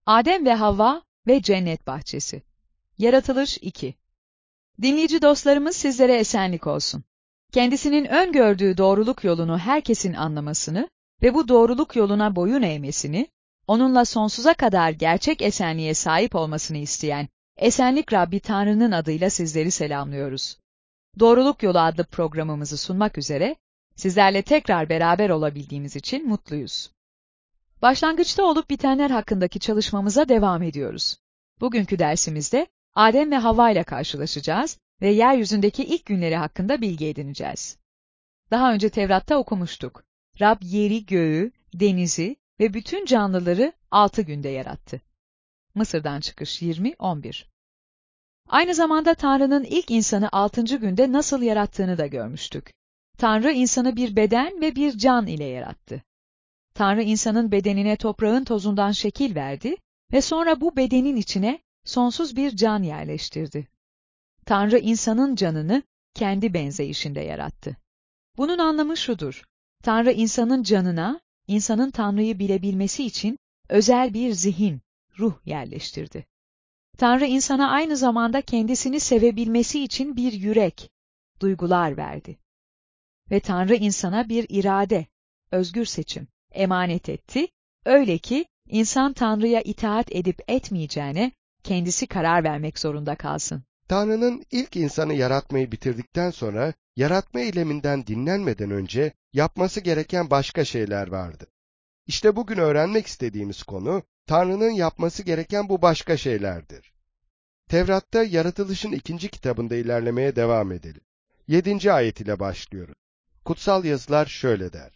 Adem ve Havva ve Cennet Bahçesi. Yaratılış 2. Dinleyici dostlarımız, sizlere esenlik olsun. Kendisinin öngördüğü doğruluk yolunu herkesin anlamasını ve bu doğruluk yoluna boyun eğmesini, onunla sonsuza kadar gerçek esenliğe sahip olmasını isteyen Esenlik Rabbi Tanrı'nın adıyla sizleri selamlıyoruz. Doğruluk Yolu adlı programımızı sunmak üzere sizlerle tekrar beraber olabildiğimiz için mutluyuz. Başlangıçta olup bitenler hakkındaki çalışmamıza devam ediyoruz. Bugünkü dersimizde Adem ve Havva ile karşılaşacağız ve yeryüzündeki ilk günleri hakkında bilgi edineceğiz. Daha önce Tevrat'ta okumuştuk. Rab yeri, göğü, denizi ve bütün canlıları 6 günde yarattı. Mısır'dan çıkış 20-11. Aynı zamanda Tanrı'nın ilk insanı 6. günde nasıl yarattığını da görmüştük. Tanrı insanı bir beden ve bir can ile yarattı. Tanrı insanın bedenine toprağın tozundan şekil verdi ve sonra bu bedenin içine sonsuz bir can yerleştirdi. Tanrı insanın canını kendi benzeyişinde yarattı. Bunun anlamı şudur: Tanrı insanın canına, insanın Tanrı'yı bilebilmesi için özel bir zihin, ruh yerleştirdi. Tanrı insana aynı zamanda kendisini sevebilmesi için bir yürek, duygular verdi. Ve Tanrı insana bir irade, özgür seçim emanet etti, öyle ki insan Tanrı'ya itaat edip etmeyeceğine kendisi karar vermek zorunda kalsın. Tanrı'nın ilk insanı yaratmayı bitirdikten sonra, yaratma eyleminden dinlenmeden önce yapması gereken başka şeyler vardı. İşte bugün öğrenmek istediğimiz konu, Tanrı'nın yapması gereken bu başka şeylerdir. Tevrat'ta Yaratılış'ın 2. kitabında ilerlemeye devam edelim. 7. ayet ile başlıyoruz. Kutsal yazılar şöyle der: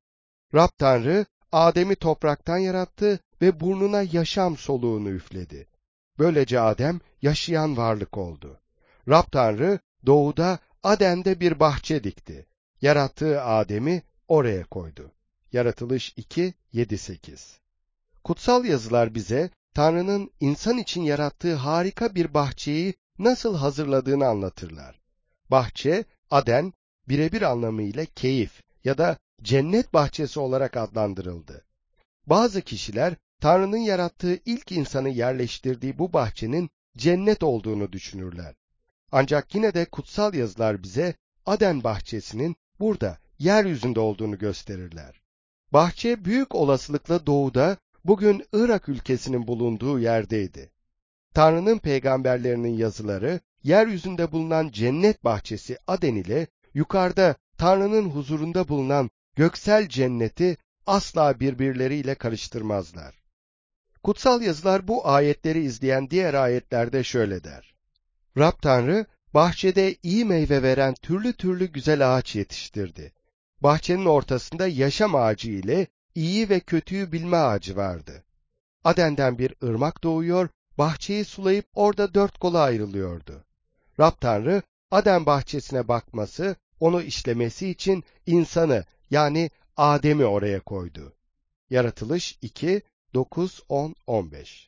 Rab Tanrı, Adem'i topraktan yarattı ve burnuna yaşam soluğunu üfledi. Böylece Adem yaşayan varlık oldu. Rab Tanrı doğuda Aden'de bir bahçe dikti. Yarattığı Adem'i oraya koydu. Yaratılış 2, 7-8. Kutsal yazılar bize Tanrı'nın insan için yarattığı harika bir bahçeyi nasıl hazırladığını anlatırlar. Bahçe, Aden, birebir anlamıyla keyif ya da cennet bahçesi olarak adlandırıldı. Bazı kişiler Tanrı'nın yarattığı ilk insanı yerleştirdiği bu bahçenin cennet olduğunu düşünürler. Ancak yine de kutsal yazılar bize Aden bahçesinin burada, yeryüzünde olduğunu gösterirler. Bahçe büyük olasılıkla doğuda, bugün Irak ülkesinin bulunduğu yerdeydi. Tanrı'nın peygamberlerinin yazıları, yeryüzünde bulunan cennet bahçesi Aden ile yukarıda Tanrı'nın huzurunda bulunan göksel cenneti asla birbirleriyle karıştırmazlar. Kutsal yazılar bu ayetleri izleyen diğer ayetlerde şöyle der: Rab Tanrı, bahçede iyi meyve veren türlü türlü güzel ağaç yetiştirdi. Bahçenin ortasında yaşam ağacı ile iyi ve kötüyü bilme ağacı vardı. Aden'den bir ırmak doğuyor, bahçeyi sulayıp orada 4 kola ayrılıyordu. Rab Tanrı, Aden bahçesine bakması, onu işlemesi için insanı, yani Adem'i oraya koydu. Yaratılış 2, 9, 10, 15.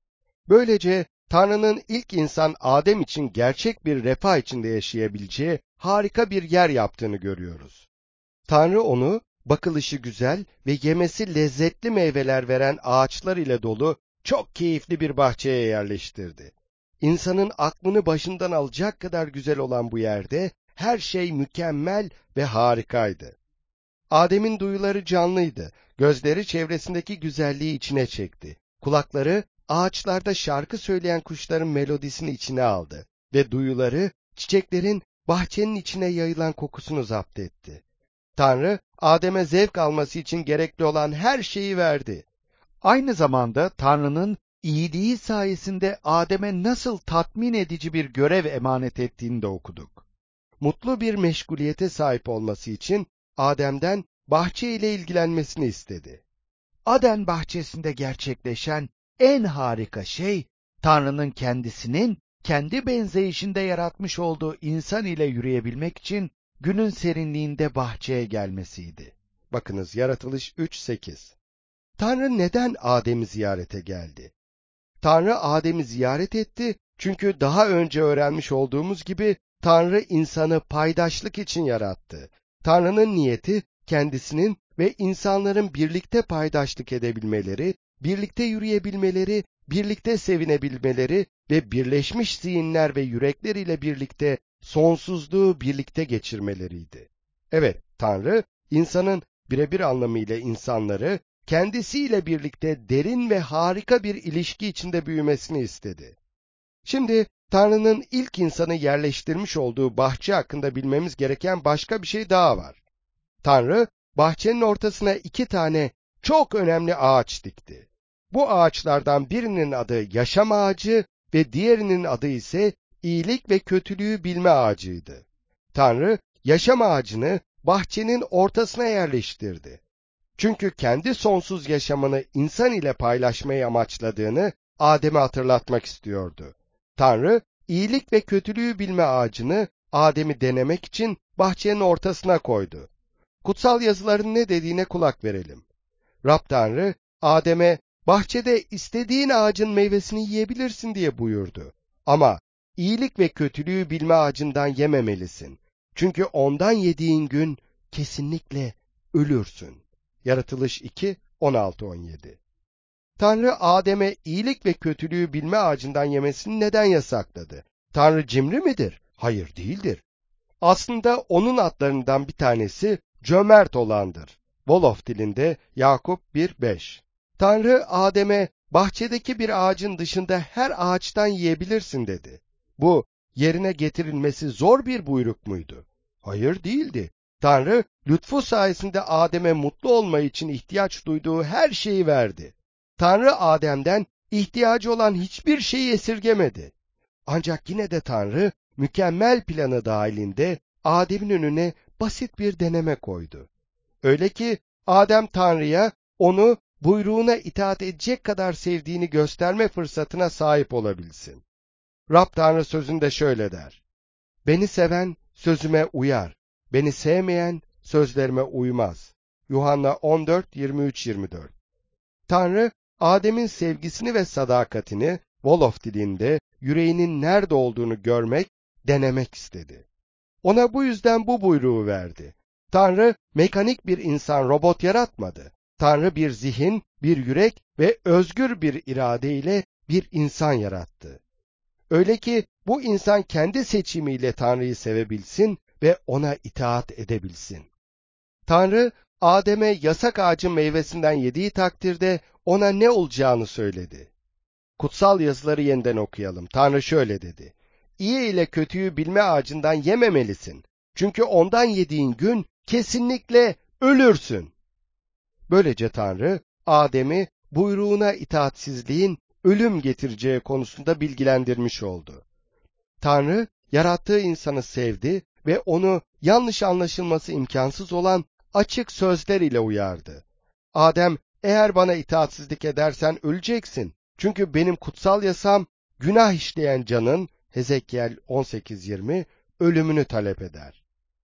Böylece Tanrı'nın ilk insan Adem için gerçek bir refah içinde yaşayabileceği harika bir yer yaptığını görüyoruz. Tanrı onu bakılışı güzel ve yemesi lezzetli meyveler veren ağaçlar ile dolu çok keyifli bir bahçeye yerleştirdi. İnsanın aklını başından alacak kadar güzel olan bu yerde her şey mükemmel ve harikaydı. Adem'in duyuları canlıydı, gözleri çevresindeki güzelliği içine çekti. Kulakları ağaçlarda şarkı söyleyen kuşların melodisini içine aldı ve duyuları çiçeklerin bahçenin içine yayılan kokusunu zapt etti. Tanrı, Adem'e zevk alması için gerekli olan her şeyi verdi. Aynı zamanda Tanrı'nın iyiliği sayesinde Adem'e nasıl tatmin edici bir görev emanet ettiğini de okuduk. Mutlu bir meşguliyete sahip olması için Adem'den bahçe ile ilgilenmesini istedi. Aden bahçesinde gerçekleşen en harika şey, Tanrı'nın kendisinin kendi benzeyişinde yaratmış olduğu insan ile yürüyebilmek için günün serinliğinde bahçeye gelmesiydi. Bakınız Yaratılış 3:8. Tanrı neden Adem'i ziyarete geldi? Tanrı Adem'i ziyaret etti çünkü daha önce öğrenmiş olduğumuz gibi Tanrı insanı paydaşlık için yarattı. Tanrı'nın niyeti kendisinin ve insanların birlikte paydaşlık edebilmeleri, birlikte yürüyebilmeleri birlikte sevinebilmeleri ve birleşmiş zihinler ve yürekler ile birlikte sonsuzluğu birlikte geçirmeleriydi. Evet, Tanrı, insanın birebir anlamıyla insanları kendisiyle birlikte derin ve harika bir ilişki içinde büyümesini istedi. Şimdi Tanrı'nın ilk insanı yerleştirmiş olduğu bahçe hakkında bilmemiz gereken başka bir şey daha var. Tanrı, bahçenin ortasına 2 tane çok önemli ağaç dikti. Bu ağaçlardan birinin adı yaşam ağacı ve diğerinin adı ise iyilik ve kötülüğü bilme ağacıydı. Tanrı, yaşam ağacını bahçenin ortasına yerleştirdi. Çünkü kendi sonsuz yaşamını insan ile paylaşmayı amaçladığını Adem'e hatırlatmak istiyordu. Tanrı, iyilik ve kötülüğü bilme ağacını Adem'i denemek için bahçenin ortasına koydu. Kutsal yazıların ne dediğine kulak verelim. Rab Tanrı, Adem'e bahçede istediğin ağacın meyvesini yiyebilirsin diye buyurdu. Ama iyilik ve kötülüğü bilme ağacından yememelisin. Çünkü ondan yediğin gün kesinlikle ölürsün. Yaratılış 2, 16-17. Tanrı Adem'e iyilik ve kötülüğü bilme ağacından yemesini neden yasakladı? Tanrı cimri midir? Hayır, değildir. Aslında onun adlarından bir tanesi cömert olandır. Wolof dilinde Yakup 1:5. Tanrı Adem'e bahçedeki bir ağacın dışında her ağaçtan yiyebilirsin dedi. Bu yerine getirilmesi zor bir buyruk muydu? Hayır, değildi. Tanrı lütfu sayesinde Adem'e mutlu olmayı için ihtiyaç duyduğu her şeyi verdi. Tanrı Adem'den ihtiyacı olan hiçbir şeyi esirgemedi. Ancak yine de Tanrı mükemmel planı dahilinde Adem'in önüne basit bir deneme koydu. Öyle ki Adem Tanrı'ya onu buyruğuna itaat edecek kadar sevdiğini gösterme fırsatına sahip olabilsin. Rab Tanrı sözünde şöyle der: Beni seven sözüme uyar, beni sevmeyen sözlerime uymaz. Yuhanna 14:23-24. Tanrı, Adem'in sevgisini ve sadakatini Wolof dilinde yüreğinin nerede olduğunu görmek, denemek istedi. Ona bu yüzden bu buyruğu verdi. Tanrı mekanik bir insan, robot yaratmadı. Tanrı bir zihin, bir yürek ve özgür bir irade ile bir insan yarattı. Öyle ki bu insan kendi seçimiyle Tanrı'yı sevebilsin ve ona itaat edebilsin. Tanrı, Adem'e yasak ağacın meyvesinden yediği takdirde ona ne olacağını söyledi. Kutsal yazıları yeniden okuyalım. Tanrı şöyle dedi: İyi ile kötüyü bilme ağacından yememelisin. Çünkü ondan yediğin gün kesinlikle ölürsün. Böylece Tanrı, Adem'i buyruğuna itaatsizliğin ölüm getireceği konusunda bilgilendirmiş oldu. Tanrı, yarattığı insanı sevdi ve onu yanlış anlaşılması imkansız olan açık sözler ile uyardı. Adem, eğer bana itaatsizlik edersen öleceksin. Çünkü benim kutsal yasam, günah işleyen canın, Hezekiel 18:20, ölümünü talep eder.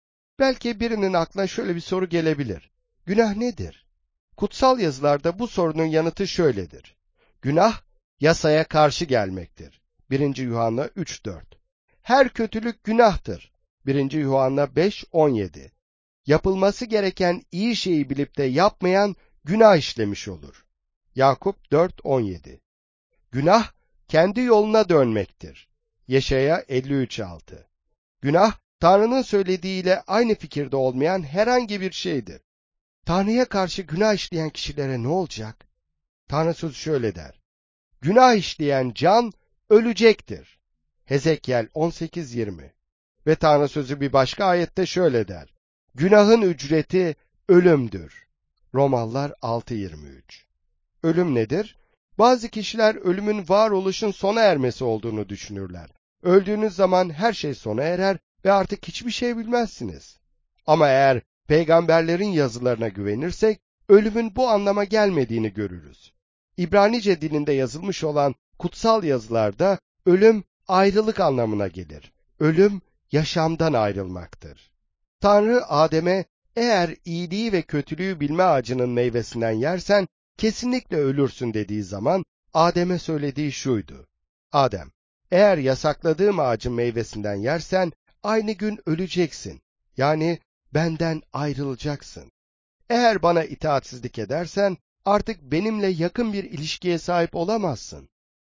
Belki birinin aklına şöyle bir soru gelebilir: Günah nedir? Kutsal yazılarda bu sorunun yanıtı şöyledir: Günah, yasaya karşı gelmektir. 1. Yuhanna 3:4. Her kötülük günahtır. 1. Yuhanna 5:17. Yapılması gereken iyi şeyi bilip de yapmayan günah işlemiş olur. Yakup 4:17. Günah, kendi yoluna dönmektir. Yeşaya 53:6. Günah, Tanrı'nın söylediğiyle aynı fikirde olmayan herhangi bir şeydir. Tanrı'ya karşı günah işleyen kişilere ne olacak? Tanrı sözü şöyle der: Günah işleyen can ölecektir. Hezekiel 18:20. Ve Tanrı sözü bir başka ayette şöyle der: Günahın ücreti ölümdür. Romalılar 6:23. Ölüm nedir? Bazı kişiler ölümün varoluşun sona ermesi olduğunu düşünürler. Öldüğünüz zaman her şey sona erer ve artık hiçbir şey bilmezsiniz. Ama eğer peygamberlerin yazılarına güvenirsek, ölümün bu anlama gelmediğini görürüz. İbranice dilinde yazılmış olan kutsal yazılarda ölüm ayrılık anlamına gelir. Ölüm yaşamdan ayrılmaktır. Tanrı Adem'e, eğer iyiliği ve kötülüğü bilme ağacının meyvesinden yersen kesinlikle ölürsün dediği zaman Adem'e söylediği şuydu: Adem, eğer yasakladığım ağacın meyvesinden yersen aynı gün öleceksin. Yani benden ayrılacaksın. Eğer bana itaatsizlik edersen artık benimle yakın bir ilişkiye sahip olamazsın.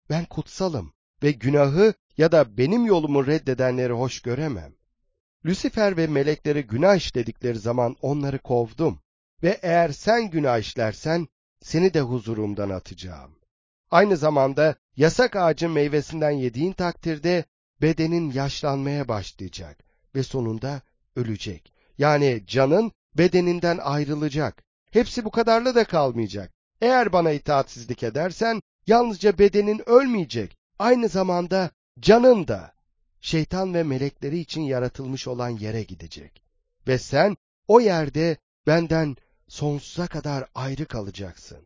Ben kutsalım ve günahı ya da benim yolumu reddedenleri hoş göremem. Lucifer ve melekleri günah işledikleri zaman onları kovdum ve eğer sen günah işlersen seni de huzurumdan atacağım. Aynı zamanda yasak ağacın meyvesinden yediğin takdirde bedenin yaşlanmaya başlayacak ve sonunda ölecek. Yani canın bedeninden ayrılacak. Hepsi bu kadarla da kalmayacak. Eğer bana itaatsizlik edersen yalnızca bedenin ölmeyecek, aynı zamanda canın da şeytan ve melekleri için yaratılmış olan yere gidecek. Ve sen o yerde benden sonsuza kadar ayrı kalacaksın.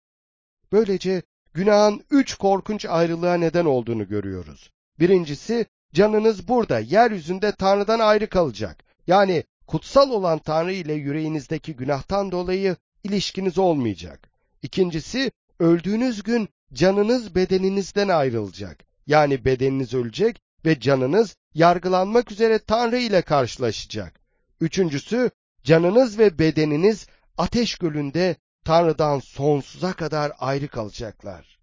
Böylece günahın 3 korkunç ayrılığa neden olduğunu görüyoruz. Birincisi, canınız burada, yeryüzünde Tanrı'dan ayrı kalacak. Yani kutsal olan Tanrı ile yüreğinizdeki günahtan dolayı ilişkiniz olmayacak. İkincisi, öldüğünüz gün canınız bedeninizden ayrılacak. Yani bedeniniz ölecek ve canınız yargılanmak üzere Tanrı ile karşılaşacak. Üçüncüsü, canınız ve bedeniniz ateş gölünde Tanrı'dan sonsuza kadar ayrı kalacaklar.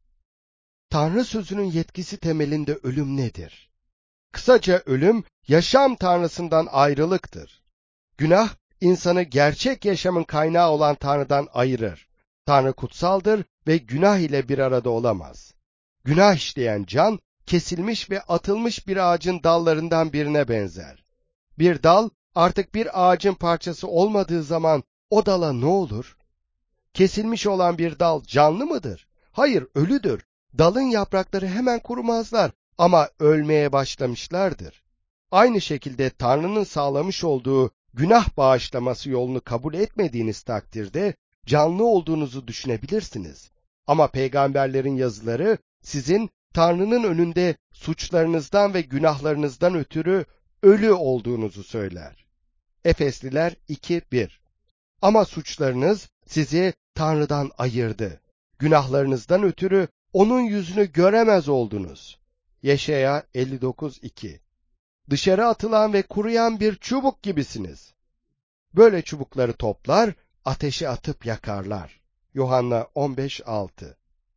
Tanrı sözünün yetkisi temelinde ölüm nedir? Kısaca ölüm, yaşam Tanrısından ayrılıktır. Günah, insanı gerçek yaşamın kaynağı olan Tanrı'dan ayırır. Tanrı kutsaldır ve günah ile bir arada olamaz. Günah işleyen can, kesilmiş ve atılmış bir ağacın dallarından birine benzer. Bir dal, artık bir ağacın parçası olmadığı zaman o dala ne olur? Kesilmiş olan bir dal canlı mıdır? Hayır, ölüdür. Dalın yaprakları hemen kurumazlar ama ölmeye başlamışlardır. Aynı şekilde Tanrı'nın sağlamış olduğu günah bağışlaması yolunu kabul etmediğiniz takdirde canlı olduğunuzu düşünebilirsiniz. Ama peygamberlerin yazıları sizin Tanrı'nın önünde suçlarınızdan ve günahlarınızdan ötürü ölü olduğunuzu söyler. Efesliler 2:1. Ama suçlarınız sizi Tanrı'dan ayırdı. Günahlarınızdan ötürü onun yüzünü göremez oldunuz. Yeşaya 59:2. Dışarı atılan ve kuruyan bir çubuk gibisiniz. Böyle çubukları toplar, ateşe atıp yakarlar. Yuhanna 15:6.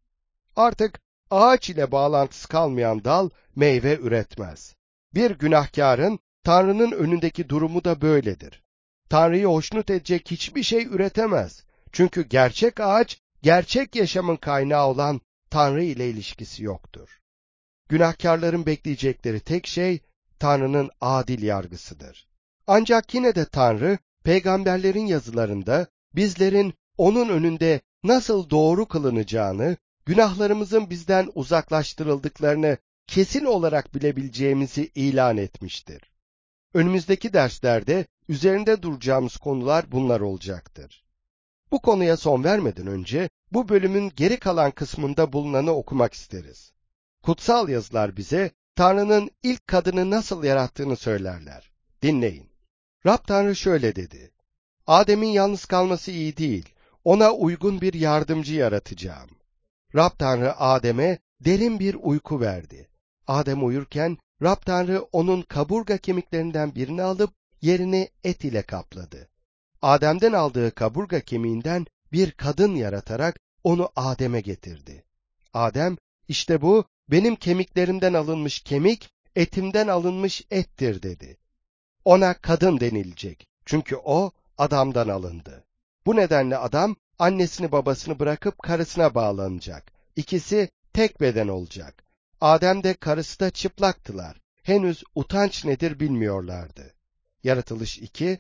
Artık ağaç ile bağlantısı kalmayan dal meyve üretmez. Bir günahkarın Tanrı'nın önündeki durumu da böyledir. Tanrı'yı hoşnut edecek hiçbir şey üretemez. Çünkü gerçek ağaç, gerçek yaşamın kaynağı olan Tanrı ile ilişkisi yoktur. Günahkarların bekleyecekleri tek şey, Tanrı'nın adil yargısıdır. Ancak yine de Tanrı, peygamberlerin yazılarında bizlerin onun önünde nasıl doğru kılınacağını, günahlarımızın bizden uzaklaştırıldıklarını kesin olarak bilebileceğimizi ilan etmiştir. Önümüzdeki derslerde üzerinde duracağımız konular bunlar olacaktır. Bu konuya son vermeden önce bu bölümün geri kalan kısmında bulunanı okumak isteriz. Kutsal yazılar bize Tanrı'nın ilk kadını nasıl yarattığını söylerler. Dinleyin. Rab Tanrı şöyle dedi: Adem'in yalnız kalması iyi değil. Ona uygun bir yardımcı yaratacağım. Rab Tanrı Adem'e derin bir uyku verdi. Adem uyurken Rab Tanrı onun kaburga kemiklerinden birini alıp yerini et ile kapladı. Adem'den aldığı kaburga kemiğinden bir kadın yaratarak onu Adem'e getirdi. Adem, işte bu benim kemiklerimden alınmış kemik, etimden alınmış ettir dedi. Ona kadın denilecek. Çünkü o adamdan alındı. Bu nedenle adam annesini babasını bırakıp karısına bağlanacak. İkisi tek beden olacak. Adem de karısı da çıplaktılar. Henüz utanç nedir bilmiyorlardı. Yaratılış 2,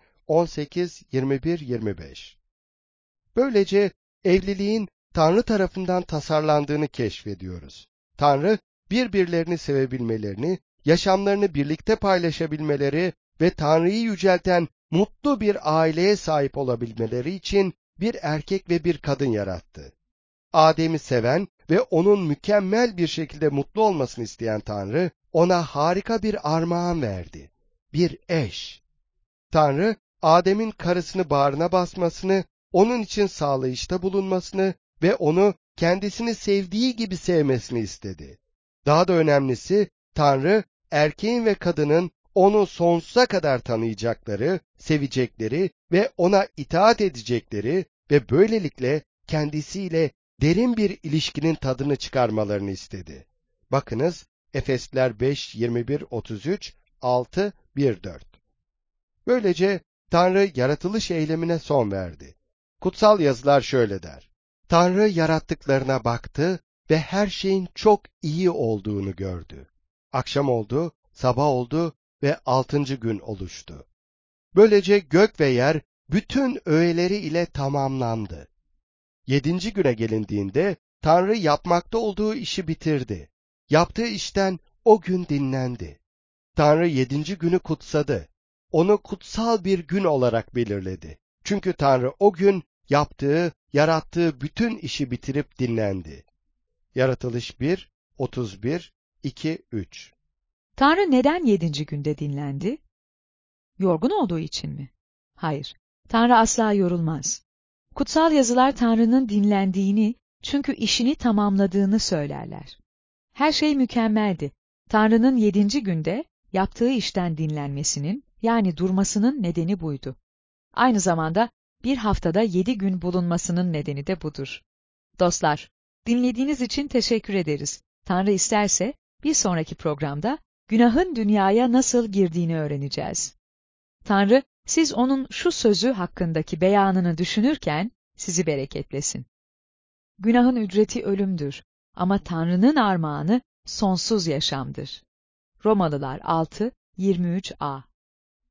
18, 21, 25. Böylece evliliğin Tanrı tarafından tasarlandığını keşfediyoruz. Tanrı, birbirlerini sevebilmelerini, yaşamlarını birlikte paylaşabilmeleri ve Tanrı'yı yücelten mutlu bir aileye sahip olabilmeleri için bir erkek ve bir kadın yarattı. Adem'i seven ve onun mükemmel bir şekilde mutlu olmasını isteyen Tanrı, ona harika bir armağan verdi. Bir eş. Tanrı, Adem'in karısını bağrına basmasını, onun için sağlayışta bulunmasını ve onu kendisini sevdiği gibi sevmesini istedi. Daha da önemlisi, Tanrı, erkeğin ve kadının onu sonsuza kadar tanıyacakları, sevecekleri ve ona itaat edecekleri ve böylelikle kendisiyle derin bir ilişkinin tadını çıkarmalarını istedi. Bakınız Efesliler 5, 21, 33, 6, 1, 4. Böylece Tanrı yaratılış eylemine son verdi. Kutsal yazılar şöyle der: Tanrı yarattıklarına baktı ve her şeyin çok iyi olduğunu gördü. Akşam oldu, sabah oldu ve 6. gün oluştu. Böylece gök ve yer bütün öğeleri ile tamamlandı. 7. güne gelindiğinde Tanrı yapmakta olduğu işi bitirdi. Yaptığı işten o gün dinlendi. Tanrı 7. günü kutsadı. Onu kutsal bir gün olarak belirledi. Çünkü Tanrı o gün yarattığı bütün işi bitirip dinlendi. Yaratılış 1, 31, 2, 3. Tanrı neden 7. günde dinlendi? Yorgun olduğu için mi? Hayır, Tanrı asla yorulmaz. Kutsal yazılar Tanrı'nın dinlendiğini, çünkü işini tamamladığını söylerler. Her şey mükemmeldi. Tanrı'nın 7. günde yaptığı işten dinlenmesinin, yani durmasının nedeni buydu. Aynı zamanda bir haftada 7 gün bulunmasının nedeni de budur. Dostlar, dinlediğiniz için teşekkür ederiz. Tanrı isterse bir sonraki programda günahın dünyaya nasıl girdiğini öğreneceğiz. Tanrı, siz onun şu sözü hakkındaki beyanını düşünürken sizi bereketlesin. Günahın ücreti ölümdür ama Tanrı'nın armağanı sonsuz yaşamdır. Romalılar 6, 23a.